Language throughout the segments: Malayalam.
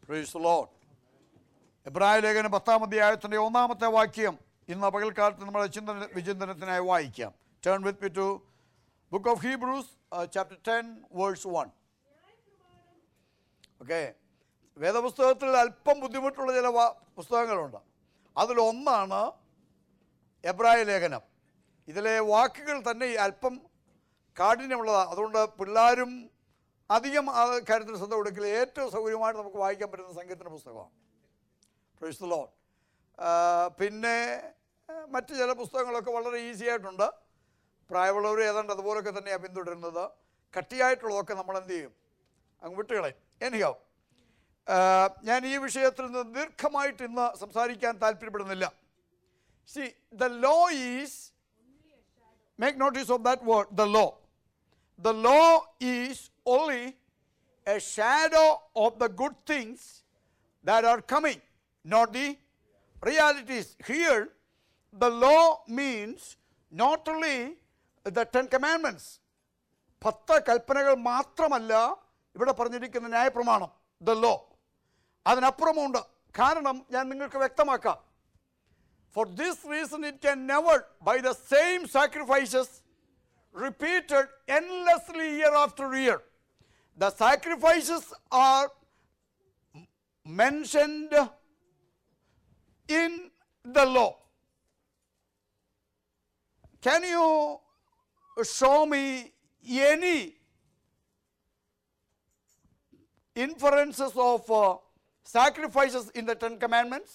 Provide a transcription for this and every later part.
Praise the Lord. എബ്രായ ലേഖനം 10-ാം അധ്യായത്തിന്റെ 1-ാമത്തെ വാക്യം ഇന്ന് പകൽക്കാലത്ത് നമ്മുടെ വിചിന്തനത്തിനായി വായിക്കാം. Turn with me to Book of Hebrews, chapter 10, verse 1. Okay. വേദപുസ്തകത്തിൽ അല്പം ബുദ്ധിമുട്ടുള്ള ചില പുസ്തകങ്ങളുണ്ട്. അതിലൊന്നാണ് എബ്രായ ലേഖനം. ഇതിലെ വാക്കുകൾ തന്നെ അല്പം കാഠിന്യമുള്ളതാണ്. അതുകൊണ്ട് പിള്ളേരും അധികം ആ കാര്യത്തിൽ ശ്രദ്ധ കൊടുക്കില്ല. ഏറ്റവും സൗകര്യമായിട്ട് നമുക്ക് വായിക്കാൻ പറ്റുന്ന സങ്കീർത്തന പുസ്തകമാണ്. Praise the lord. പിന്നെ മറ്റ് ചില പുസ്തകങ്ങളൊക്കെ വളരെ ഈസി ആയിട്ടുണ്ട്. പ്രായമുള്ളവർ ഏതാണ്ട് അതുപോലൊക്കെ തന്നെയാണ് പിന്തുടരുന്നത്. കട്ടിയായിട്ടുള്ളതൊക്കെ നമ്മൾ എന്ത് ചെയ്യും? അങ്ങ് വിട്ടുകളയും. എനിഹൗ, ഞാൻ ഈ വിഷയത്തിൽ നിന്ന് ദീർഘമായിട്ട് ഇന്ന് സംസാരിക്കാൻ താല്പര്യപ്പെടുന്നില്ല. See, the law is, make notice of that word, the law. The law is only a shadow of the good things that are coming, not the realities. Here, the law means not only the 10 commandments. 10 കൽപ്പനകൾ മാത്രമല്ല ഇവിടെ പറഞ്ഞിരിക്കുന്ന ന്യായപ്രമാണം, the law. അതിനപ്പുറമുണ്ട്. കാരണം ഞാൻ നിങ്ങൾക്ക് വ്യക്തമാക്കാം. For this reason it can never, by the same sacrifices repeated endlessly year after year. The sacrifices are mentioned in the law. Can you show me any inferences of sacrifices in the 10 commandments?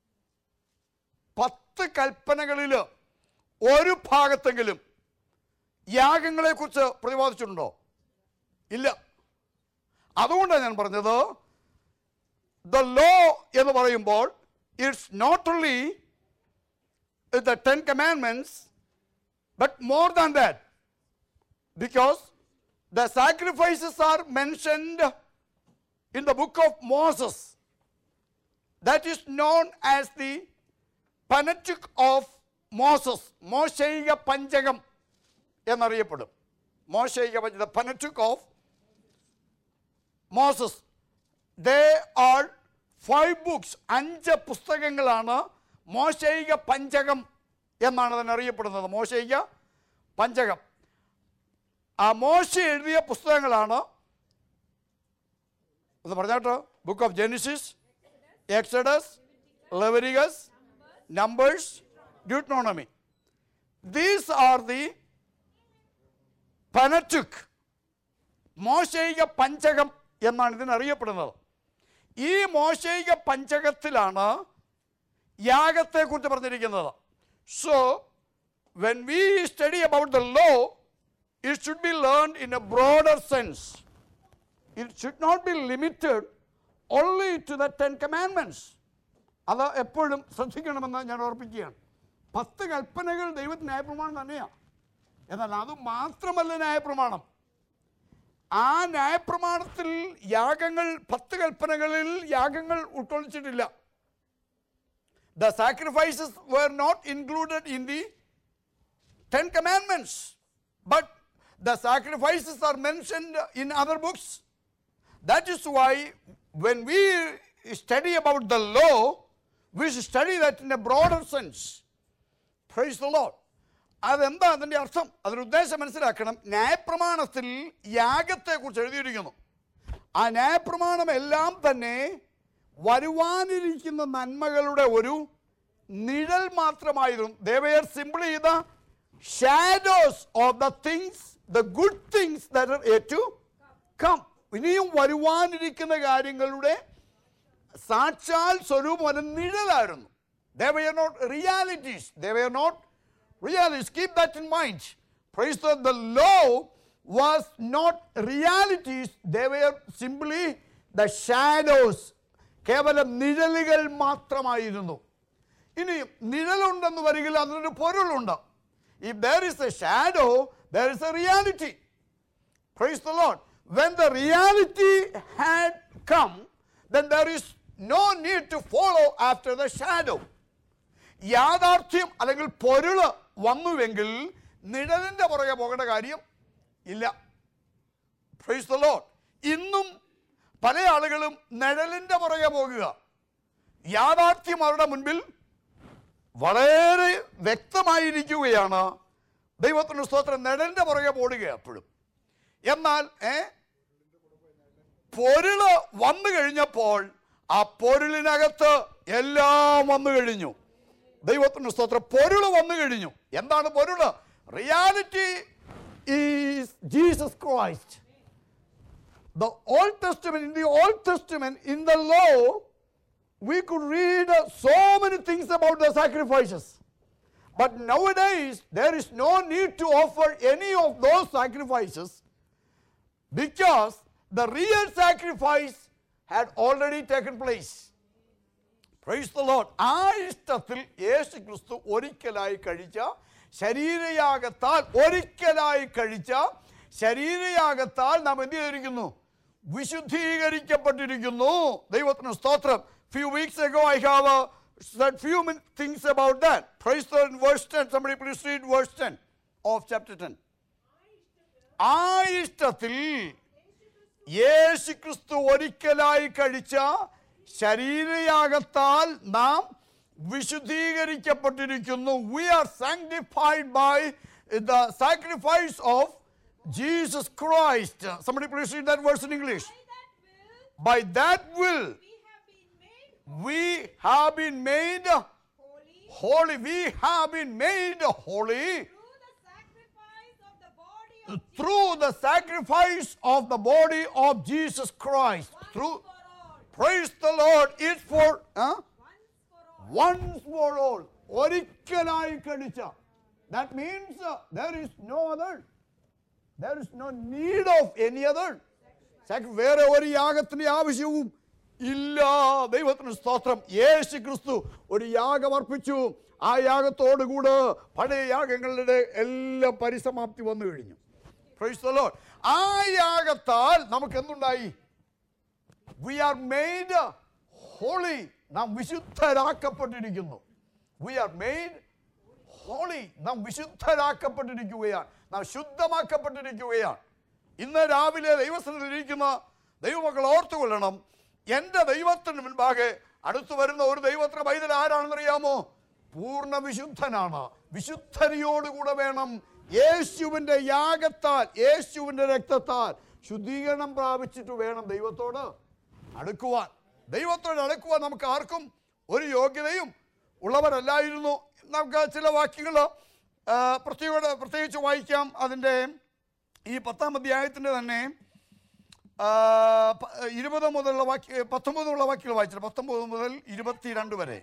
10 കൽപ്പനകളിൽ ഒരു ഭാഗത്തെങ്കിലും യാഗങ്ങളെക്കുറിച്ച് പ്രതിപാദിച്ചിട്ടുണ്ടോ? ഇല്ല. അതുകൊണ്ടാണ് ഞാൻ പറഞ്ഞത്, ദ ലോ എന്ന് പറയുമ്പോൾ it's not only the 10 commandments but more than that, because the sacrifices are mentioned in the book of Moses, that is known as the Pentateuch of Moses. മോശയിക പഞ്ചകം എന്നറിയപ്പെടും. മോശയിക പഞ്ചകം, the Pentateuch of Moses. They are 5 books. 5 പുസ്തകങ്ങളാണ് മോശയിക പഞ്ചകം എന്നാണ് അതിനറിയപ്പെടുന്നത്. മോശയിക പഞ്ചകം. ആ മോശ എഴുതിയ പുസ്തകങ്ങളാണ് ഒന്ന് പറഞ്ഞാട്ടോ. Book of Genesis, Exodus, Leviticus, Numbers, Deuteronomy. These are the Pentateuch. മോശയിക പഞ്ചകം എന്നാണ് ഇതിനറിയപ്പെടുന്നത്. ഈ മോശയിക പഞ്ചകത്തിലാണ് യാഗത്തെക്കുറിച്ച് പറഞ്ഞിരിക്കുന്നത്. So, when we study about the law, it should be learned in a broader sense. It should not be limited only to the 10 commandments. അത് എപ്പോഴും ശ്രദ്ധിക്കണമെന്ന് ഞാൻ ഓർപ്പിക്കുകയാണ്. 10 കൽപ്പനകൾ ദൈവത്തിന് ന്യായപ്രമാണം തന്നെയാണ്. എന്നാൽ അത് മാത്രമല്ല ന്യായപ്രമാണം. ആ ന്യായപ്രമാണത്തിൽ യാഗങ്ങൾ 10 കൽപ്പനകളിൽ യാഗങ്ങൾ ഉൾക്കൊള്ളിച്ചിട്ടില്ല. The sacrifices were not included in the 10 commandments, but the sacrifices are mentioned in other books. That is why when we study about the law, we should study that in a broader sense. Praise the Lord. അതെന്താ അതിൻ്റെ അർത്ഥം? അതിൻ്റെ ഉദ്ദേശം മനസ്സിലാക്കണം. ന്യായപ്രമാണത്തിൽ യാഗത്തെക്കുറിച്ച് എഴുതിയിരിക്കുന്നു. ആ ന്യായപ്രമാണം എല്ലാം തന്നെ വരുവാനിരിക്കുന്ന നന്മകളുടെ ഒരു നിഴൽ മാത്രമായിരുന്നു. They were simply the shadows of the things, the good things that are yet to come. ഇനിയും വരുവാനിരിക്കുന്ന കാര്യങ്ങളുടെ സാക്ഷാൽ സ്വരൂപം ഒരു നിഴലായിരുന്നു. They were not realities. They were not realities. Keep that in mind. Praise the Lord. The law was not realities. They were simply the shadows. കേവലം നിഴലുകൾ മാത്രമായിരുന്നു. ഇനി നിഴലുണ്ടെന്ന് വരികിൽ അതിനൊരു പൊരുളുണ്ട്. If there is a shadow, there is a reality. Praise the Lord. When the reality had come, then there is no need to follow after the shadow. യാഥാർത്ഥ്യം അല്ലെങ്കിൽ പൊരുള് വന്നുവെങ്കിൽ നിഴലിൻ്റെ പുറകെ പോകേണ്ട കാര്യം ഇല്ല. Praise the Lord. ഇന്നും പല ആളുകളും നിഴലിൻ്റെ പുറകെ പോകുക. യാഥാർത്ഥ്യം അവരുടെ മുൻപിൽ വളരെ വ്യക്തമായിരിക്കുകയാണ്. ദൈവത്തിന് സ്തോത്രം. നിഴലിൻ്റെ പുറകെ പോടുക എപ്പോഴും. എന്നാൽ പൊരുള് വന്നു കഴിഞ്ഞപ്പോൾ ആ പൊരുളിനകത്ത് എല്ലാം വന്നു കഴിഞ്ഞു. ദൈവത്തിന് സ്തോത്രം. പൊരുള് വന്നു കഴിഞ്ഞു. എന്താണ് പൊരുള്? Reality is Jesus Christ. The Old Testament, in the Old Testament, in the law, we could read so many things about the sacrifices. But nowadays, there is no need to offer any of those sacrifices because the real sacrifice had already taken place. Praise the Lord. ആ ഇഷ്ടത്തിൽ യേശു ക്രിസ്തു ഒരിക്കലായി കഴിച്ച ശരീരയാഗത്താൽ ശരീരയാഗത്താൽ നാം എന്ത് ചെയ്തിരിക്കുന്നു? വിശുദ്ധീകരിക്കപ്പെട്ടിരിക്കുന്നു. ദൈവത്തിന് സ്തോത്രം. Few weeks ago I have said few things about that. Praise the Lord. Verse 10. Somebody please read verse 10 of chapter 10. ആ ഇഷ്ടത്തിൽ യേശു ക്രിസ്തു ഒരിക്കലായി കഴിച്ച ശരീരയാഗത്താൽ നാം വിശുദ്ധീകരിക്കപ്പെട്ടിരിക്കുന്നു. We are sanctified by the sacrifice of Jesus Christ. Somebody please read that verse in English. By that will we have been made holy. We have been made holy through the sacrifice of the body of Jesus Christ. Through, praise the Lord. It's for once for all. ഒരിക്കലായി കഴിച്ച. That means there is no other. There is no need of any other. വേറെ ഒരു യാഗത്തിന്റെ ആവശ്യവും ഇല്ല. ദൈവത്തിന് സ്തോത്രം. യേശു ക്രിസ്തു ഒരു യാഗം അർപ്പിച്ചു. ആ യാഗത്തോടുകൂടെ പഴയ യാഗങ്ങളുടെ എല്ലാം പരിസമാപ്തി വന്നു കഴിഞ്ഞു. Praise the Lord. ആ യാഗത്താൽ നമുക്ക് എന്തുണ്ടായി? We are made holy. നാം വിശുദ്ധരാക്കപ്പെട്ടിരിക്കുന്നു. We are made holy. നാം വിശുദ്ധരാക്കപ്പെട്ടിരിക്കുകയാണ്. നാം ശുദ്ധമാക്കപ്പെട്ടിരിക്കുകയാണ്. ഇന്ന് രാവിലെ ദൈവസന്നിധിയിലിരിക്കുന്ന ദൈവമക്കൾ ഓർത്തുകൊള്ളണം, എൻ്റെ ദൈവത്തിന് മുൻപാകെ അടുത്തു വരുന്ന ഒരു ദൈവത്തിന് പൈതൽ ആരാണെന്നറിയാമോ? പൂർണ്ണ വിശുദ്ധനാണ്. വിശുദ്ധതയോടുകൂടെ വേണം യേശുവിൻ്റെ യാഗത്താൽ, യേശുവിൻ്റെ രക്തത്താൽ ശുദ്ധീകരണം പ്രാപിച്ചിട്ട് വേണം ദൈവത്തോട് അടുക്കുവാൻ. ദൈവത്തോട് അടുക്കുവാൻ നമുക്ക് ആർക്കും ഒരു യോഗ്യതയും ഉള്ളവരല്ലായിരുന്നു. നമുക്ക് ചില വാക്യങ്ങൾ പ്രത്യേകിച്ച് വായിക്കാം. അതിൻ്റെ ഈ 10-ാം അധ്യായത്തിൻ്റെ തന്നെ 20 മുതലുള്ള 19 വാക്യങ്ങൾ വായിച്ചിട്ട് 19 മുതൽ 22 വരെ.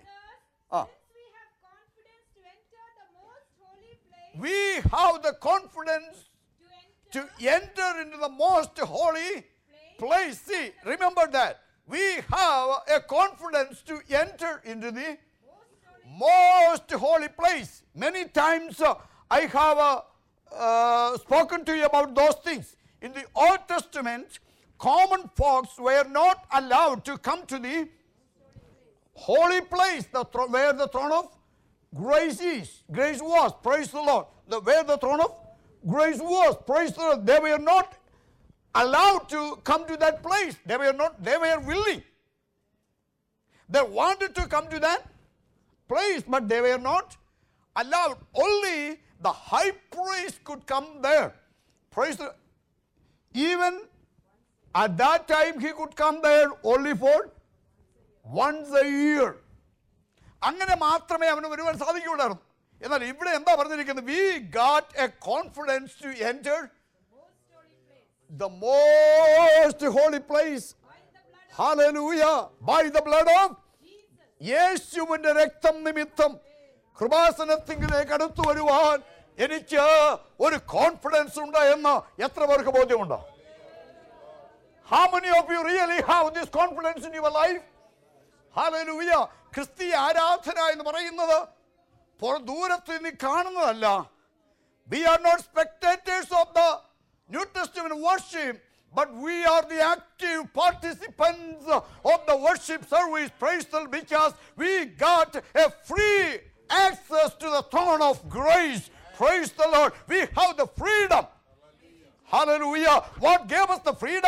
We have the confidence to enter into the most holy place. See, remember that. We have a confidence to enter into the most holy place. Many times I have spoken to you about those things. In the Old Testament, common folks were not allowed to come to the holy place, where the throne of grace was. Praise the Lord. Where the throne of grace was. Praise the Lord. They were not allowed to come to that place. They were willing. They wanted to come to that place, but they were not allowed. Only the high priest could come there. Praise the Lord. Even at that time he could come there only for once a year. അങ്ങനെ മാത്രമേ അവന് വരുവാൻ സാധിക്കുകയുള്ളായിരുന്നു. എന്നാൽ ഇവിടെ എന്താ പറഞ്ഞിരിക്കുന്നത്? We got a confidence to enter the most holy place. Hallelujah. By the blood of യേശുവിന്റെ രക്തം നിമിത്തം കൃപാസനത്തിലേക്ക് അടുത്തു വരുവാൻ എനിക്ക് ഒരു കോൺഫിഡൻസ് ഉണ്ട് എന്ന് എത്ര പേർക്ക് ബോധ്യമുണ്ടോ? How many of you really have this confidence in your life? Hallelujah. ക്രിസ്തീയ ആരാധന എന്ന് പറയുന്നത് ദൂരത്ത് നിന്ന് കാണുന്നതല്ല. We are not spectators of the New Testament worship, but we are the active participants of the worship service. Praise the Lord, because we got a free access to the throne of grace. Praise the Lord. We have the freedom. Hallelujah. What gave us the freedom?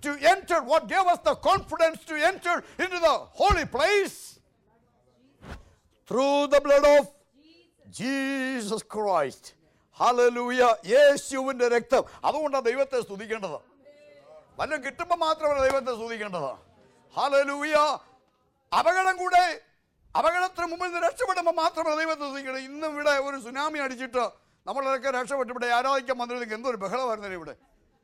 to enter, what gave us the confidence to enter into the holy place? Through the blood of Jesus Christ. Hallelujah. യേശുവിൻ്റെ രക്തം. അതുകൊണ്ടാണ് ദൈവത്തെ സ്തുതിക്കേണ്ടത്. വല്ലതും കിട്ടുമ്പോൾ മാത്രമല്ല ദൈവത്തെ സ്തുതിക്കേണ്ടത്. ഹല്ലേലൂയ. അപകടത്തിന് മുമ്പിൽ നിന്ന് രക്ഷപ്പെടുമ്പോൾ മാത്രമല്ല ദൈവത്തെ സ്തുതിക്കേണ്ടത്. ഇന്നും ഇവിടെ ഒരു സുനാമി അടിച്ചിട്ട് നമ്മളൊക്കെ രക്ഷപ്പെട്ട് ഇവിടെ ആരാധിക്കാൻ വന്നിരുന്നെങ്കിൽ എന്തൊരു ബഹളമായിരുന്നേ ഇവിടെ.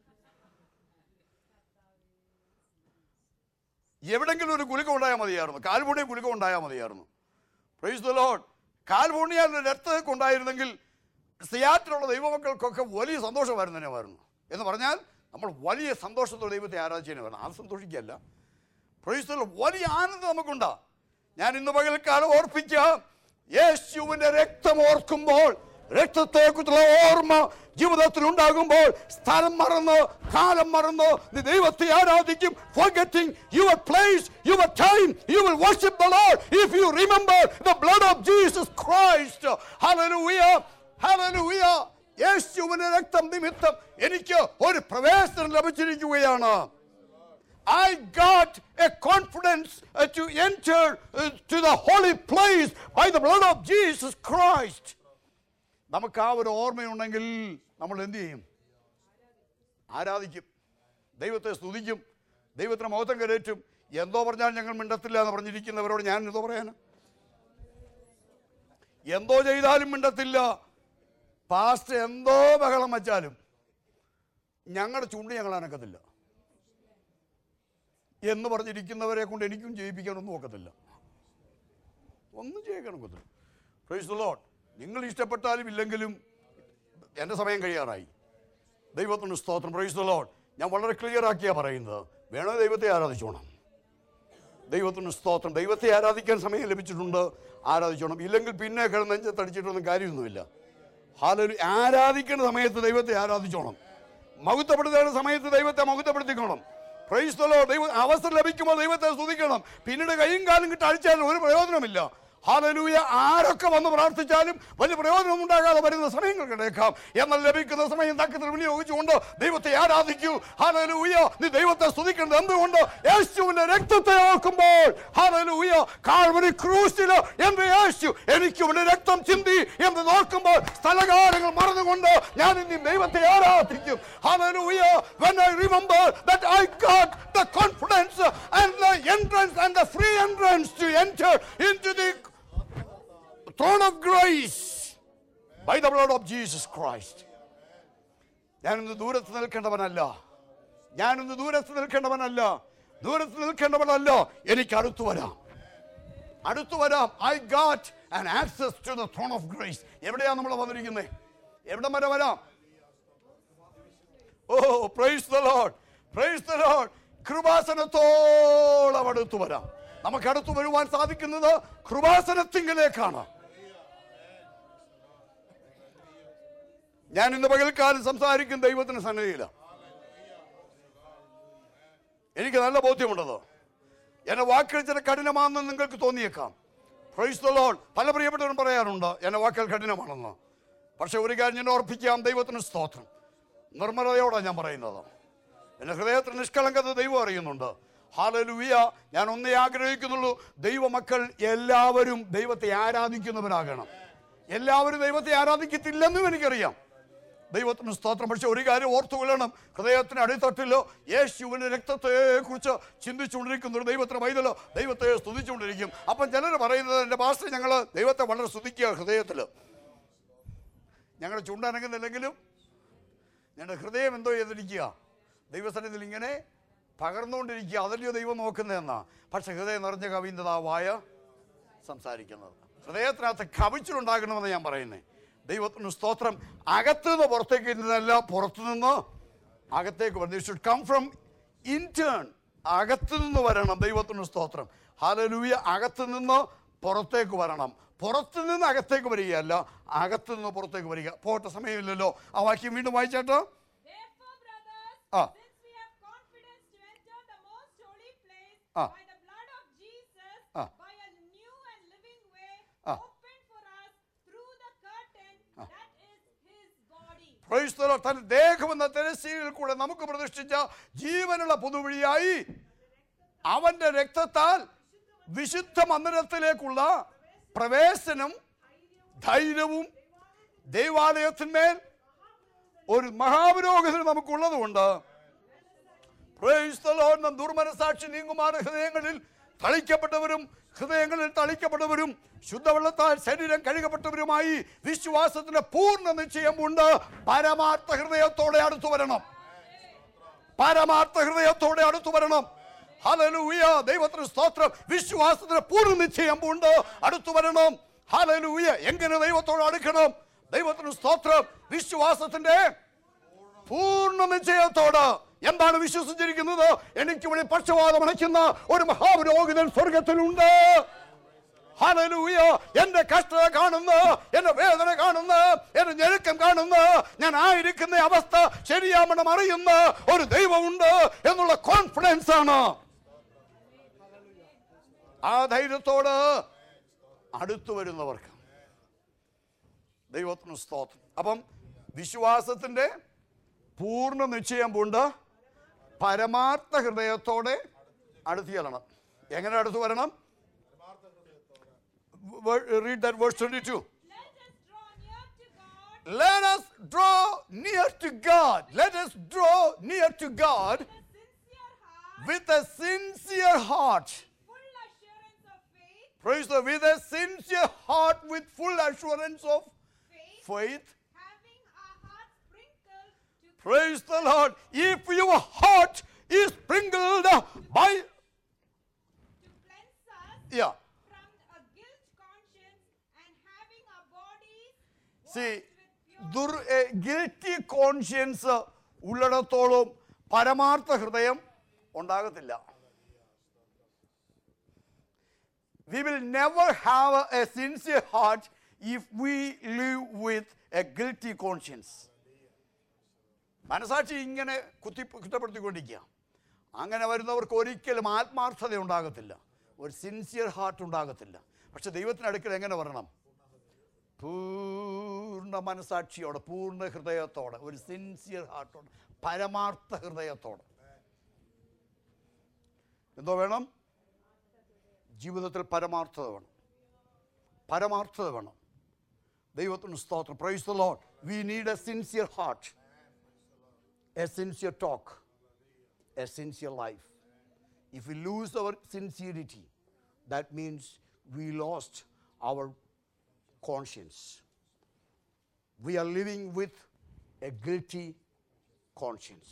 എവിടെങ്കിലും ഒരു കുലുക്കം ഉണ്ടായാൽ മതിയായിരുന്നു, കാൽപൂണിയ കുലുക്കം ഉണ്ടായാൽ മതിയായിരുന്നു. Praise the lord. കാൽപൂണിയാൽ രക്തമൊക്കെ ഉണ്ടായിരുന്നെങ്കിൽ സിയാറ്റിലുള്ള ദൈവമക്കൾക്കൊക്കെ വലിയ സന്തോഷമായിരുന്നു എന്ന് പറഞ്ഞാൽ നമ്മൾ വലിയ സന്തോഷത്തോടെ ദൈവത്തെ ആരാധിച്ചതിനെ വേണം. അത് സന്തോഷിക്കുകയല്ല. Price the Lord. വലിയ ആനന്ദം നമുക്കുണ്ടാ. ഞാൻ ഇന്ന് പകൽക്കാലം ഓർപ്പിക്കാം, യേശുവിൻ്റെ രക്തം ഓർക്കുമ്പോൾ, രക്തത്തെക്കുറിച്ചുള്ള ഓർമ്മ ജീവിതത്തിൽ ഉണ്ടാകുമ്പോൾ സ്ഥലം മറന്ന് കാലം മറന്ന് നീ ദൈവത്തെ ആരാധിക്കും. Forgetting your place, your time, you will worship the Lord if you remember the blood of Jesus Christ. Hallelujah, hallelujah. യേശുവിന്റെ രക്തം നിമിത്തം എനിക്ക് ഒരു പ്രവേശനം ലഭിച്ചിരിക്കുകയാണ്. I got a confidence to enter to the holy place by the blood of Jesus Christ. നമുക്ക് ആ ഒരു ഓർമ്മയുണ്ടെങ്കിൽ നമ്മൾ എന്ത് ചെയ്യും? ആരാധിക്കും, ദൈവത്തെ സ്തുതിക്കും, ദൈവത്തിന് മഹത്വം കരേറ്റും. എന്തോ പറഞ്ഞാൽ ഞങ്ങൾ മിണ്ടത്തില്ല എന്ന് പറഞ്ഞിരിക്കുന്നവരോട് ഞാൻ എന്തോ പറയാൻ? എന്തോ ചെയ്താലും മിണ്ടത്തില്ല. പാസ്റ്റർ എന്തോ ബഹളം വച്ചാലും ഞങ്ങളുടെ ചുണ്ട് ഞങ്ങൾ അനക്കത്തില്ല എന്ന് പറഞ്ഞിരിക്കുന്നവരെ കൊണ്ട് എനിക്കും ജയിപ്പിക്കാനൊന്നും ഒക്കത്തില്ല, ഒന്നും ചെയ്യിക്കാനൊക്കത്തില്ല. Price the Lord. നിങ്ങൾ ഇഷ്ടപ്പെട്ടാലും ഇല്ലെങ്കിലും എൻ്റെ സമയം കഴിയാറായി. ദൈവത്തിന് സ്തോത്രം. Praise the lord. ഞാൻ വളരെ ക്ലിയർ ആക്കിയാണ് പറയുന്നത്. വേണോ ദൈവത്തെ ആരാധിച്ചോണം. ദൈവത്തിന് സ്തോത്രം. ദൈവത്തെ ആരാധിക്കാൻ സമയം ലഭിച്ചിട്ടുണ്ട്, ആരാധിച്ചോണം. ഇല്ലെങ്കിൽ പിന്നെ നെഞ്ചത്തടിച്ചിട്ടൊന്നും കാര്യമൊന്നുമില്ല. ഹല്ലേലൂയ. ആരാധിക്കുന്ന സമയത്ത് ദൈവത്തെ ആരാധിച്ചോണം. മഹത്വപ്പെടുത്തേണ്ട സമയത്ത് ദൈവത്തെ മഹത്വപ്പെടുത്തിക്കോണം. Price the Lord. അവസരം ലഭിക്കുമ്പോൾ ദൈവത്തെ സ്തുതിക്കണം. പിന്നീട് കൈയും കാലും കിട്ടി അടിച്ചാലും ഒരു പ്രയോജനമില്ല. ഹല്ലേലൂയ. ആരൊക്കെ വന്ന് പ്രാർത്ഥിച്ചാലും വലിയ പ്രയോജനം ഉണ്ടാകാതെ വരുന്ന സമയങ്ങൾ കിടക്കാം. എന്നാൽ ലഭിക്കുന്ന സമയം തക്കത്തിൽ വിനിയോഗിച്ചുകൊണ്ട് ദൈവത്തെ ആരാധിക്കൂ. ഹല്ലേലൂയ. നീ ദൈവത്തെ സ്തുതിക്കുന്നത് എന്തുകൊണ്ട്? യേശുവിന്റെ രക്തത്തെ ഓർക്കുമ്പോൾ. ഹല്ലേലൂയ. കാൽവരി ക്രൂശിൽ എന്റെ യേശു എനിക്ക് ഇവിടെ രക്തം ചിന്തി എന്ന് നോക്കുമ്പോൾ സ്ഥലകാലങ്ങൾ മറന്നുകൊണ്ട് ഞാൻ ഇനി ദൈവത്തെ ആരാധിക്കും. Hallelujah. When I remember that I got the confidence and the entrance and the free entrance to enter into the throne of grace by the blood of Jesus Christ. ഞാനിന്ന് ദൂരത്ത് നിൽക്കേണ്ടവനല്ല, ദൂരത്ത് നിൽക്കേണ്ടവനല്ല, എനിക്ക് അടുത്തു വരാം. I got an access to the throne of grace. എവിടെയാണ് നമ്മൾ വന്നിരിക്കുന്നത്? എവിടം വരെ വരാം? Oh, praise the Lord, praise the Lord. കൃപാസനത്തോളം അടുത്തു വരാം. നമുക്ക് അടുത്തു വരുവാൻ സാധിക്കുന്നത് കൃപാസനത്തിങ്കിലേക്കാണ്. ഞാൻ ഇന്ന് പകൽക്കാലം സംസാരിക്കുന്ന ദൈവത്തിന് സന്നിധിയിലാണ്. എനിക്ക് നല്ല ബോധ്യമുണ്ടത്. എന്റെ വാക്കുകൾ ചില കഠിനമാണെന്ന് നിങ്ങൾക്ക് തോന്നിയേക്കാം. Praise the lord. പല പ്രിയപ്പെട്ടവരും പറയാറുണ്ട് എന്റെ വാക്കുകൾ കഠിനമാണെന്ന്. പക്ഷെ ഒരു കാര്യം ഞാൻ ഓർപ്പിക്കാം, ദൈവത്തിന് സ്തോത്രം. നിർമ്മലതയോടെ ഞാൻ പറയുന്നത്. എൻ്റെ ഹൃദയത്തിൽ നിഷ്കളങ്കത ദൈവം അറിയുന്നുണ്ട്. ഹല്ലേലൂയ. ഞാൻ ഒന്നേ ആഗ്രഹിക്കുന്നുള്ളൂ, ദൈവമക്കൾ എല്ലാവരും ദൈവത്തെ ആരാധിക്കുന്നവരാകണം. എല്ലാവരും ദൈവത്തെ ആരാധിക്കത്തില്ലെന്നും എനിക്കറിയാം. ദൈവത്തിന് സ്തോത്രം. പക്ഷെ ഒരു കാര്യം ഓർത്തുകൊള്ളണം, ഹൃദയത്തിന് അടിത്തട്ടിലോ യേശുവിൻ്റെ രക്തത്തെക്കുറിച്ച് ചിന്തിച്ചുകൊണ്ടിരിക്കുന്ന ഒരു ദൈവത്തിന് പൈതലോ ദൈവത്തെ സ്തുതിച്ചുകൊണ്ടിരിക്കും. അപ്പം ചിലർ പറയുന്നത്, എൻ്റെ പാസ്റ്റർ ഞങ്ങൾ ദൈവത്തെ വളരെ സ്തുതിക്കുക ഹൃദയത്തിൽ. ഞങ്ങളുടെ ചുണ്ടനങ്ങുന്നില്ലെങ്കിലും ഞങ്ങളുടെ ഹൃദയം എന്തോ ചെയ്തിരിക്കുക, ദൈവസന്നിധിയിൽ ഇങ്ങനെ പകർന്നുകൊണ്ടിരിക്കുക. അതല്ലയോ ദൈവം നോക്കുന്നതെന്നാ. പക്ഷെ ഹൃദയം നിറഞ്ഞ കവിയുന്നതാവായ സംസാരിക്കുന്നത്. ഹൃദയത്തിനകത്ത് കവിച്ചിലുണ്ടാകണമെന്ന് ഞാൻ പറയുന്നത്. ദൈവത്തിന് സ്തോത്രം. അകത്തുനിന്ന് പുറത്തേക്ക് ഇരുന്നല്ല, പുറത്തുനിന്ന് അകത്തേക്ക് വരണം. Should come from intern. അകത്തുനിന്ന് വരണം. ദൈവത്തിന് സ്തോത്രം. ഹല്ലേലൂയ. അകത്തുനിന്ന് പുറത്തേക്ക് വരണം. പുറത്തുനിന്ന് അകത്തേക്ക് വരികയല്ല, അകത്തുനിന്ന് പുറത്തേക്ക് വരിക. പോട്ടെ, സമയമില്ലല്ലോ. ആ വാക്യം വീണ്ടും വായിച്ചാട്ടോ. Price the Lord. തന്റെ ദേഹമെന്ന തിരശ്ശീലയിൽ കൂടെ നമുക്ക് പ്രതിഷ്ഠിച്ച ജീവനുള്ള പുതുവഴിയായി അവന്റെ രക്തത്താൽ വിശുദ്ധ മന്ദിരത്തിലേക്കുള്ള പ്രവേശനം ധൈര്യവും ദൈവാലയത്തിന്മേൽ ഒരു മഹാപുരോഹിതൻ നമുക്കുള്ളതുകൊണ്ട് പ്രൈസ് ദി ലോർഡ്. നാം ദുർമനസാക്ഷി നീങ്ങുമാറ് ഹൃദയങ്ങളിൽ തളിക്കപ്പെട്ടവരും ശുദ്ധവെള്ളത്താൽ ശരീരം കഴുകപ്പെട്ടവരുമായി വിശ്വാസത്തിന്റെ പൂർണ്ണ നിശ്ചയമുണ്ട്. പരമാർത്ഥ ഹൃദയത്തോടെ അടുത്തു വരണം. പരമാർത്ഥ ഹൃദയത്തോടെ അടുത്തു വരണം. ഹല്ലേലൂയ. ദൈവത്തിന് സ്തോത്രം. വിശ്വാസത്തിന് പൂർണ്ണ നിശ്ചയമുണ്ട്. അടുത്തു വരണം. ഹല്ലേലൂയ. എങ്ങനെ ദൈവത്തോട് അടുക്കണം? ദൈവത്തിന് സ്തോത്രം. വിശ്വാസത്തിന്റെ പൂർണ്ണ നിശ്ചയത്തോട്. എന്താണ് വിശ്വസിച്ചിരിക്കുന്നത്? എനിക്ക് വേണ്ടി പക്ഷവാതം അണയ്ക്കുന്ന ഒരു മഹാപുരോഹിതൻ സ്വർഗത്തിലുണ്ട്. ഹല്ലേലൂയ. എന്റെ കഷ്ടത കാണുന്ന, എന്റെ വേദന കാണുന്ന, എന്റെ ഞെരുക്കം കാണുന്ന, ഞാൻ ആയിരിക്കുന്ന അവസ്ഥ ശരിയാവണം അറിയുന്ന ഒരു ദൈവമുണ്ട് എന്നുള്ള കോൺഫിഡൻസ് ആണ്. ആ ധൈര്യത്തോട് അടുത്തു വരുന്നവർക്ക് ദൈവത്തിന് സ്തോത്രം. അപ്പം വിശ്വാസത്തിന്റെ പൂർണ്ണ നിശ്ചയം കൊണ്ട് പരമാർത്ഥ ഹൃദയത്തോടെ അടുത്ത് ചെല്ലണം. എങ്ങനെ അടുത്ത് വരണം? Read that verse 22. Let us draw near to God. Let us draw near to God with a sincere heart. Praise the Lord. With a sincere heart, with full assurance of faith. Praise the Lord. If your heart is sprinkled by to cleanse us yeah. from a guilt conscience and having our bodies See, washed with pure guilty conscience ഉള്ളിടത്തോളം പരമാർത്ഥ ഹൃദയം ഉണ്ടാകത്തില്ല. We will never have a sincere heart if we live with a guilty conscience. മനസാക്ഷി ഇങ്ങനെ കുറ്റപ്പെടുത്തിക്കൊണ്ടിരിക്കുക. അങ്ങനെ വരുന്നവർക്ക് ഒരിക്കലും ആത്മാർത്ഥത ഉണ്ടാകത്തില്ല, ഒരു സിൻസിയർ ഹാർട്ട് ഉണ്ടാകത്തില്ല. പക്ഷെ ദൈവത്തിന് അടുക്കൽ എങ്ങനെ വരണം? പൂർണ്ണ മനസാക്ഷിയോടെ, പൂർണ്ണ ഹൃദയത്തോടെ, ഒരു സിൻസിയർ ഹാർട്ടോടെ, പരമാർത്ഥ ഹൃദയത്തോടെ. എന്തോ വേണം? ജീവിതത്തിൽ പരമാർത്ഥത വേണം. പരമാർത്ഥത വേണം. ദൈവത്തിന് സ്തോത്രം. Praise the lord. We need a sincere heart, a sincere talk, a sincere life. If we lose our sincerity, that means we lost our conscience. We are living with a guilty conscience.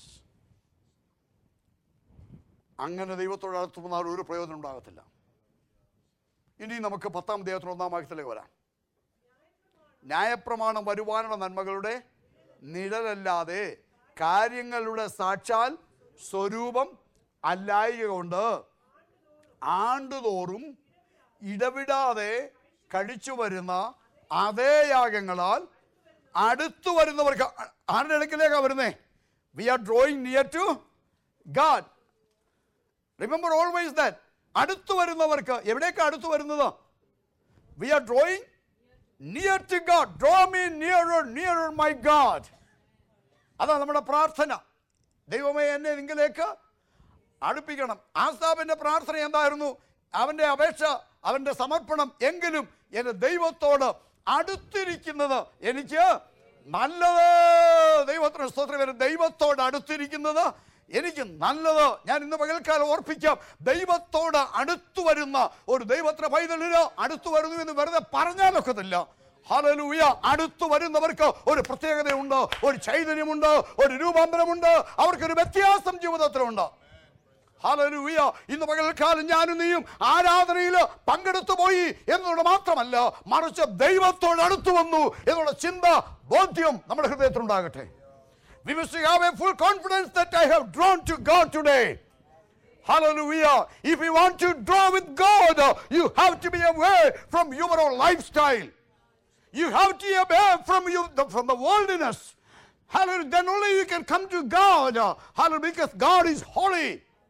അങ്ങനെ ദൈവത്തോട് അടുത്ത് വന്നാൽ ഒരു പ്രയോജനം ഉണ്ടാകത്തില്ല. ഇനി നമുക്ക് 10-ാം അധ്യായത്തിന് 1-ാം വാക്യത്തിലേക്ക് വരാം. ന്യായപ്രമാണം വരുവാനുള്ള നന്മകളുടെ നിഴലല്ലാതെ കാര്യങ്ങളുടെ സാക്ഷാൽ സ്വരൂപം അല്ലായക കൊണ്ട് ആണ്ടുതോറും ഇടവിടാതെ കഴിച്ചു വരുന്ന അതേ യാഗങ്ങളാൽ അടുത്തു വരുന്നവർക്ക്. ആരുടെ അടുക്കിലേക്കാണ് വരുന്നേ? We are drawing near to God. Remember always that. അടുത്തു വരുന്നവർക്ക്. എവിടേക്കാണ് അടുത്തു വരുന്നത്? We are drawing near to God. Draw me nearer, nearer my God. അതാണ് നമ്മുടെ പ്രാർത്ഥന. ദൈവമേ എന്നെ നിങ്ങളിലേക്ക് അടുപ്പിക്കണം. ആസാബിന്റെ പ്രാർത്ഥന എന്തായിരുന്നു? അവന്റെ അപേക്ഷ, അവന്റെ സമർപ്പണം, എങ്കിലും എൻ്റെ ദൈവത്തോട് അടുത്തിരിക്കുന്നത് എനിക്ക് നല്ലത്. ദൈവത്തിന് സ്തോത്രം. ദൈവത്തോട് അടുത്തിരിക്കുന്നത് എനിക്ക് നല്ലത്. ഞാൻ ഇന്ന് പകൽക്കാലം ഓർപ്പിക്കാം, ദൈവത്തോട് അടുത്തു വരുന്ന ഒരു ദൈവത്തിന്റെ പൈതലിന് അടുത്തു വരുന്നു എന്ന് വെറുതെ പറഞ്ഞാലൊക്കത്തില്ല. ഹല്ലേലൂയ. അടുത്തു വരുന്നവർക്ക് ഒരു പ്രത്യേകതയുണ്ട്, ഒരു ചൈതന്യമുണ്ട്, ഒരു രൂപാന്തരമുണ്ട്, അവർക്കൊരു വ്യത്യാസം ജീവിതത്തിലുണ്ട്. ഹല്ലേലൂയ. ഇന്ന് പകൽക്കാലം ഞാനും നീയും ആരാധനയിൽ പങ്കെടുത്തു പോയി എന്നുള്ളത് മാത്രമല്ല, മറിച്ച് ദൈവത്തോട് അടുത്തു വന്നു എന്നുള്ള ചിന്ത, ബോധ്യം നമ്മുടെ ഹൃദയത്തിലുണ്ടാകട്ടെ. We must have a full confidence that I have drawn to God today. Hallelujah. If you want to draw with God, you have to be away from your own lifestyle. You have to be away from the worldliness. Hallelujah. Then only you can come to God. Hallelujah. Because God is holy.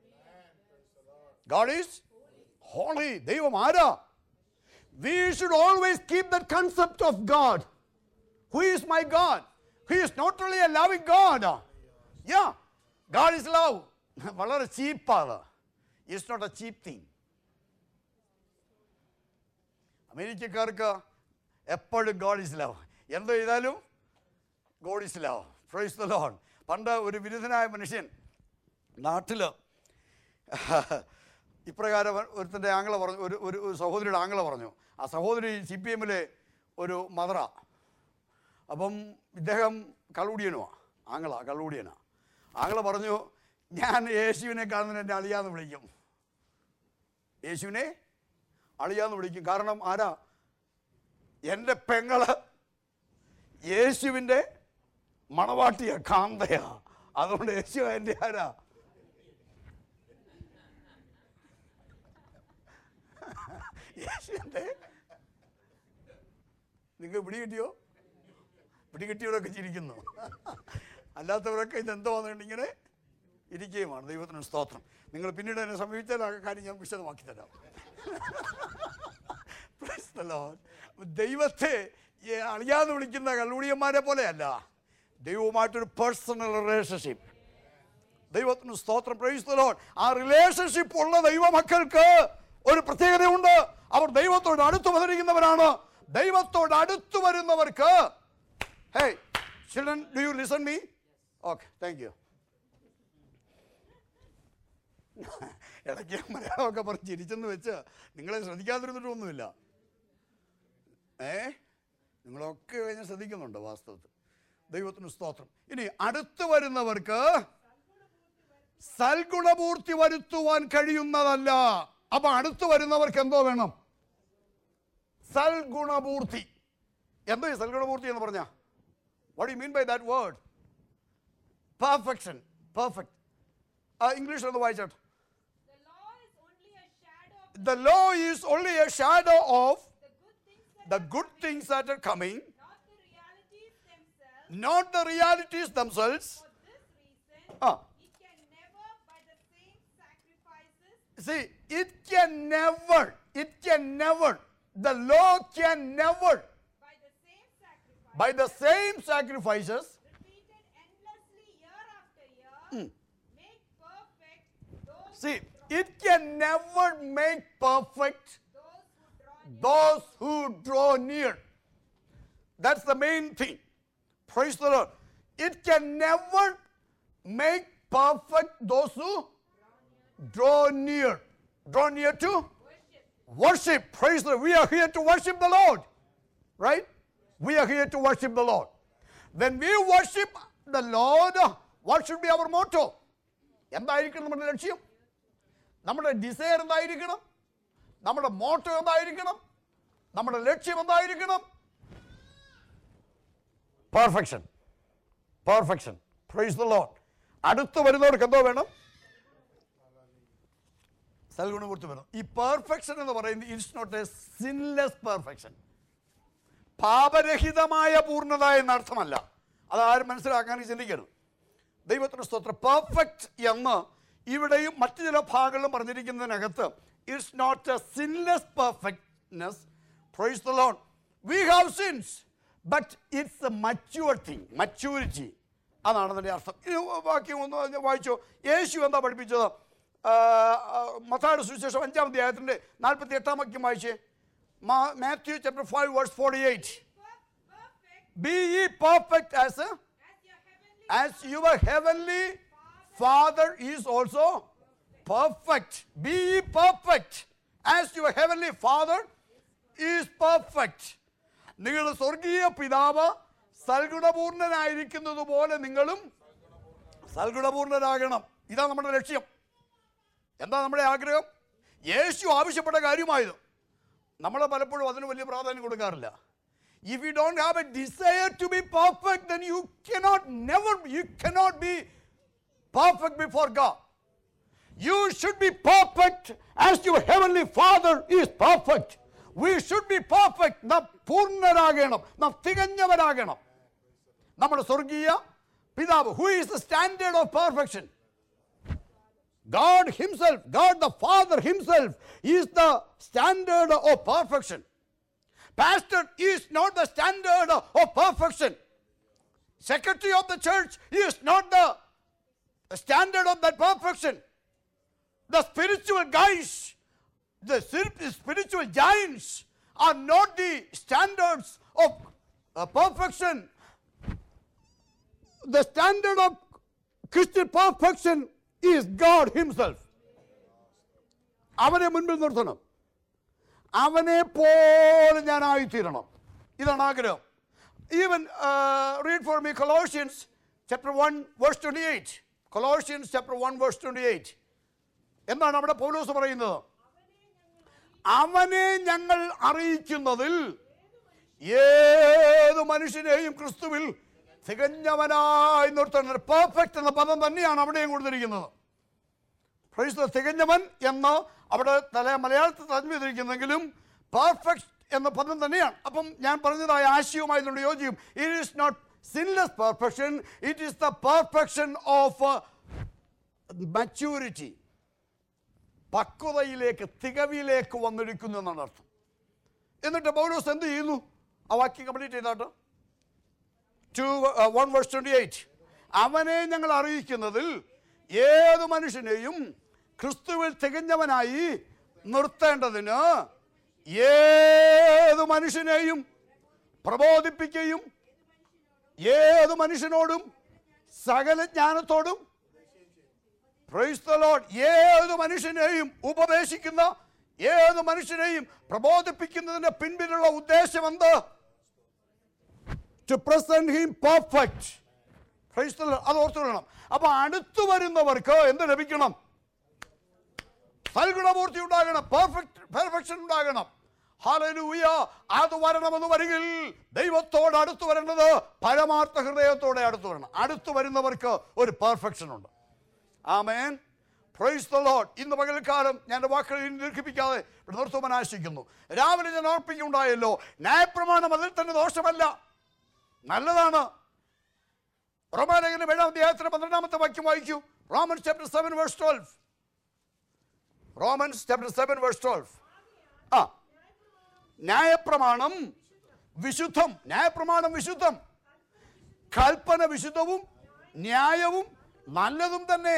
God is holy. Devam Ara. We should always keep that concept of God. Who is my God? He is not really a loving God. Yeah, God is love. വളരെ ചീപ്പാണ്. It's not a cheap thing. അമേരിക്കക്കാർക്ക് എപ്പോഴും God is love. എന്ത് ചെയ്താലും God is love. Praise the Lord. പണ്ട് ഒരു വിരുദ്ധനായ മനുഷ്യൻ നാട്ടിൽ ഇപ്രകാരം ഒരുത്തൻ്റെ ആംഗ്ല പറഞ്ഞു, ഒരു സഹോദരിയുടെ ആംഗ്ല പറഞ്ഞു. ആ സഹോദരി CPM ഒരു മദറ. അപ്പം ഇദ്ദേഹം കള്ളൂടിയനുമാണ്, കള്ളൂടിയനാണ്. ആംഗ്ല പറഞ്ഞു, ഞാൻ യേശുവിനെ കാണുന്നതിന് എൻ്റെ അളിയാന്ന് വിളിക്കും. യേശുവിനെ അളിയാന്ന് വിളിക്കും. കാരണം ആരാ? എൻ്റെ പെങ്ങള് യേശുവിൻ്റെ മണവാട്ടിയാ, കാന്തയാ. അതുകൊണ്ട് യേശു എൻ്റെ ആരാ? യേശുവിൻ്റെ. നിങ്ങൾ പിടികിട്ടിയോ? പിടികിട്ടിയവരൊക്കെ ചിരിക്കുന്നു. അല്ലാത്തവരൊക്കെ ഇതെന്തോ വന്നിട്ട് ഇങ്ങനെ ഇരിക്കുകയുമാണ്. ദൈവത്തിന് സ്തോത്രം. നിങ്ങൾ പിന്നീട് എന്നെ സമീപിച്ചാൽ ആ കാര്യം ഞാൻ വിശദമാക്കി തരാം. ദൈവത്തെ അളിയാന്ന് വിളിക്കുന്ന കള്ളൂടിയന്മാരെ പോലെയല്ല, ദൈവവുമായിട്ടൊരു പേഴ്സണൽ റിലേഷൻഷിപ്പ്. ദൈവത്തിന് സ്തോത്രം. Praise the lord. ആ റിലേഷൻഷിപ്പ് ഉള്ള ദൈവമക്കൾക്ക് ഒരു പ്രത്യേകതയുണ്ട്. അവർ ദൈവത്തോട് അടുത്ത് വന്നിരിക്കുന്നവരാണ്. ദൈവത്തോട് അടുത്ത് വരുന്നവർക്ക്, hey children, do you listen me? Okay, thank you. ഇടയ്ക്ക് മലയാളമൊക്കെ പറഞ്ഞ് ചിരിച്ചെന്ന് വെച്ച് നിങ്ങളെ ശ്രദ്ധിക്കാതിരുന്നിട്ടൊന്നുമില്ല. നിങ്ങളൊക്കെ ഞാൻ ശ്രദ്ധിക്കുന്നുണ്ട് വാസ്തവത്തിൽ. ദൈവത്തിന് സ്തോത്രം. ഇനി അടുത്ത് വരുന്നവർക്ക് സൽഗുണപൂർത്തി വരുത്തുവാൻ കഴിയുന്നതല്ല. അപ്പൊ അടുത്ത് വരുന്നവർക്ക് എന്തോ വേണം? സൽഗുണപൂർത്തി. എന്തോ ഈ സൽഗുണപൂർത്തി എന്ന് പറഞ്ഞ? What do you mean by that word? Perfection. Perfect. English ഒന്ന് വായിച്ചോട്ടെ. The law is only a shadow of the good things that are coming, not the realities themselves. For this reason, it can never, by the same sacrifices. See, it can never, the law can never, by the same sacrifices, repeated endlessly year after year, make perfect those. See, it can never make perfect those who draw near. That's the main thing. Praise the Lord. It can never make perfect those who draw near. Draw near to worship. Praise the Lord. We are here to worship the Lord. Right? We are here to worship the Lord. When we worship the Lord, what should be our motto? എന്തായിരിക്കണം നമ്മുടെ ലക്ഷ്യം? നമ്മുടെ ഡിസയർ എന്തായിരിക്കണം? നമ്മുടെ മോട്ടോ എന്തായിരിക്കണം? നമ്മുടെ ലക്ഷ്യം എന്തായിരിക്കണം? Perfection. Perfection. Praise the lord. അടുത്ത് വരുന്നവർക്ക് എന്തോ വേണം? സൽഗുണപൂർത്തി വേണം. ഈ പെർഫെക്ഷൻ എന്ന് പറയുന്നത് it's not a sinless perfection. പാപരഹിതമായ പൂർണ്ണത എന്നർത്ഥമല്ല. അതാരും മനസ്സിലാക്കാൻ ചിന്തിക്കരുത്. ദൈവത്തിന് സ്തോത്രം. പെർഫെക്റ്റ് എന്ന് ഇവിടെയും മറ്റു ചില ഭാഗങ്ങളിലും പറഞ്ഞിരിക്കുന്നതിനകത്ത് it's not a sinless perfectness. Praise the lord. We have sins, but it's a mature thing. Maturity, അതാണ് അതിൻ്റെ അർത്ഥം. ഈ വാക്യം ഒന്ന് വായിച്ചോ. യേശു എന്താ പഠിപ്പിച്ചത്? മത്തായിയുടെ സുവിശേഷം 5-ാം അധ്യായത്തിൻ്റെ 48-ാം വാക്യം വായിച്ചേ. Matthew chapter 5 verse 48. Be ye perfect as your heavenly Father is also perfect. Be ye perfect as your heavenly Father is perfect. നിങ്ങളുടെ സ്വർഗീയ പിതാവ് സൽഗുണപൂർണനായിരിക്കുന്നത് പോലെ നിങ്ങളും സൽഗുണപൂർണരാകണം. ഇതാ നമ്മുടെ ലക്ഷ്യം. എന്താ നമ്മുടെ ആഗ്രഹം? യേശു ആവശ്യപ്പെട്ട കാര്യമായത്. നമ്മൾ പലപ്പോഴും അതിന് വലിയ പ്രാധാന്യം കൊടുക്കാറില്ല. If you don't have a desire to be perfect, then you cannot be perfect before God. You should be perfect as your heavenly Father is perfect. We should be perfect. നാം പൂർണ്ണരാകണം, നാം തികഞ്ഞവരാകണം. നമ്മുടെ സ്വർഗീയ പിതാവ്, who is the standard of perfection? God himself, God the Father himself is the standard of perfection. Pastor is not the standard of perfection. Secretary of the church is not the standard of that perfection. The spiritual guys, the spiritual giants are not the standards of perfection. The standard of Christian perfection is God himself. അവനെ മുൻപിൽ നിർത്തണം. അവനെ പോലെ ഞാനായിത്തീരണം. ഇതാണ് ആഗ്രഹം. Even read for me Colossians chapter 1 verse 28. Colossians chapter 1 verse 28. എന്താണ് അവിടെ പൗലോസ് പറയുന്നത്? അവനെ ഞങ്ങൾ അറിയിക്കുന്നതിൽ ഏത് മനുഷ്യനെയും ക്രിസ്തുവിൽ തികഞ്ഞവനായി നിർത്തുന്നത്. പെർഫെക്റ്റ് എന്ന പദം തന്നെയാണ് അവിടെയും കൊടുത്തിരിക്കുന്നത്. തികഞ്ഞവൻ എന്ന് അവിടെ മലയാളത്തിൽ തർജ്ജമ ചെയ്തിരിക്കുന്നെങ്കിലും പെർഫെക്റ്റ് എന്ന പദം തന്നെയാണ്. അപ്പം ഞാൻ പറഞ്ഞതായ ആശയവുമായി ഇതിനോട് യോജിക്കും. It is not sinless perfection, it is the perfection of maturity. പക്വതയിലേക്ക്, തികവിലേക്ക് വന്നിരിക്കുന്നു എന്നാണ് അർത്ഥം. എന്നിട്ട് പൗലോസ് എന്ത് ചെയ്യുന്നു? ആ വാക്യം കംപ്ലീറ്റ് ചെയ്താട്ടോ. 1 verse 28. അവനെ ഞങ്ങൾ അറിയിക്കുന്നതിൽ ഏത് മനുഷ്യനെയും ക്രിസ്തുവിൽ തികഞ്ഞവനായി നിർത്തേണ്ടതിന് ഏത് മനുഷ്യനെയും പ്രബോധിപ്പിക്കുകയും ഏത് മനുഷ്യനോടും സകല ജ്ഞാനത്തോടും, പ്രൈസ് ദി ലോർഡ്, ഏത് മനുഷ്യനെയും ഉപദേശിക്കുന്ന, ഏത് മനുഷ്യനെയും പ്രബോധിപ്പിക്കുന്നതിന്റെ പിൻപിലുള്ള ഉദ്ദേശം എന്ത്? To present him perfect. Praise the lord. അത് ഓർത്തുകൊള്ളണം. അപ്പൊ അടുത്തു വരുന്നവർക്ക് എന്ത് ലഭിക്കണം? സൽഗുണപൂർത്തി ഉണ്ടാകണം, പെർഫെക്ഷൻ ഉണ്ടാകണം. ഹല്ലേലൂയ. അത് വരണമെന്ന് വരികിൽ ദൈവത്തോട് അടുത്തു വരേണ്ടത് പരമാർത്ഥ ഹൃദയത്തോടെ അടുത്തു വരണം. അടുത്തു വരുന്നവർക്ക് ഒരു പെർഫെക്ഷൻ ഉണ്ട്. ആമേൻ. Praise the lord. ഇന്ന് പകൽക്കാലം ഞാൻ എൻ്റെ വാക്കുകൾ ദീർഘിപ്പിക്കാതെ നിർത്തുവാൻ ആശിക്കുന്നു. രാവിലെ ഞാൻ ഓർപ്പിക്കുണ്ടായല്ലോ, ന്യായപ്രമാണം അതിൽ തന്നെ ദോഷമല്ല, നല്ലതാണ്. റോമാലേഖനം 7-ാം അധ്യായത്തിന് 12-ാമത്തെ വാക്യം വായിക്കൂ. Romans chapter 7 verse 12. Romans chapter 7 verse 12. ന്യായപ്രമാണം വിശുദ്ധം. ന്യായപ്രമാണം വിശുദ്ധം. കൽപ്പന വിശുദ്ധവും ന്യായവും നല്ലതും തന്നെ.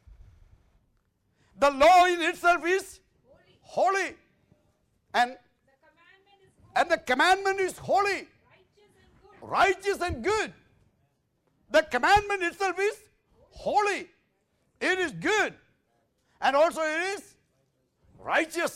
The law in itself is holy and the commandment is holy, righteous and good. The commandment itself is holy. It is good and also it is righteous.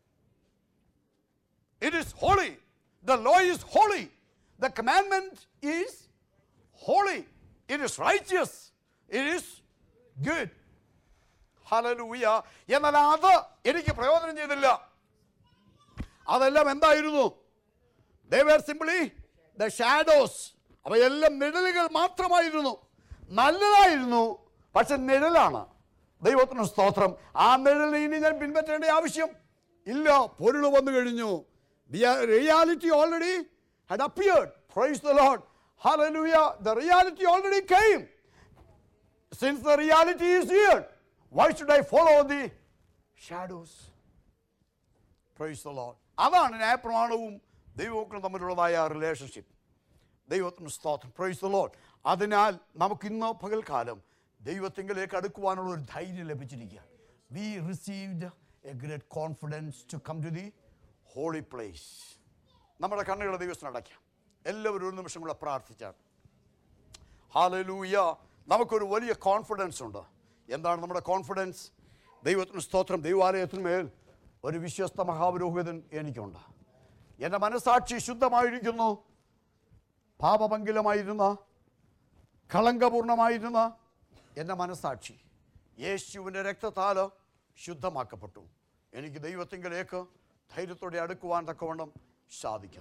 It is holy. The law is holy. The commandment is holy. It is righteous. It is good. Hallelujah. എന്നാൽ അത് എനിക്ക് പ്രയോജനം ചെയ്തില്ല. അതെല്ലാം എന്തായിരുന്നു? They were simply the shadows. അവയെല്ലാം നിഴലുകൾ മാത്രമായിരുന്നു. നല്ലതായിരുന്നു, പക്ഷെ നിഴലാണ്. ദൈവത്തിന് സ്തോത്രം. ആ നിഴലിനെ ഇനി ഞാൻ പിൻപറ്റേണ്ട ആവശ്യം ഇല്ല. പൊരുൾ വന്നു കഴിഞ്ഞു. The reality already had appeared. Praise the Lord. Hallelujah. The reality already came. Since the reality is here, why should I follow the shadows? Praise the Lord. അതാണ് ന്യായപ്രമാണവും ദൈവവും തമ്മിലുള്ളതായ റിലേഷൻഷിപ്പ്. ദൈവത്തിന് സ്തോത്രം. Praise the lord. അതിനാൽ നമുക്കിന്ന് പകൽക്കാലം ദൈവത്തിങ്കിലേക്ക് അടുക്കുവാനുള്ള ഒരു ധൈര്യം ലഭിച്ചിരിക്കുക. We received a great confidence to come to the holy place. നമ്മുടെ കണ്ണുകളെ ദൈവത്തിന് അടയ്ക്കാം. എല്ലാവരും ഒരു നിമിഷം കൂടെ പ്രാർത്ഥിച്ചാൽ. ഹല്ലേലൂയ. നമുക്കൊരു വലിയ കോൺഫിഡൻസ് ഉണ്ട്. എന്താണ് നമ്മുടെ കോൺഫിഡൻസ്? ദൈവത്തിന് സ്തോത്രം. ദൈവാലയത്തിന്മേൽ ഒരു വിശ്വസ്ത മഹാപുരോഹിതൻ എനിക്കുണ്ട്. എൻ്റെ മനസ്സാക്ഷി ശുദ്ധമായിരിക്കുന്നു. പാപപങ്കിലമായിരുന്ന, കളങ്കപൂർണമായിരുന്ന എൻ്റെ മനസ്സാക്ഷി യേശുവിൻ്റെ രക്തത്താൽ ശുദ്ധമാക്കപ്പെട്ടു. എനിക്ക് ദൈവത്തിങ്കിലേക്ക് ധൈര്യത്തോടെ അടുക്കുവാൻ തക്കവണ്ണം സാധിക്കും.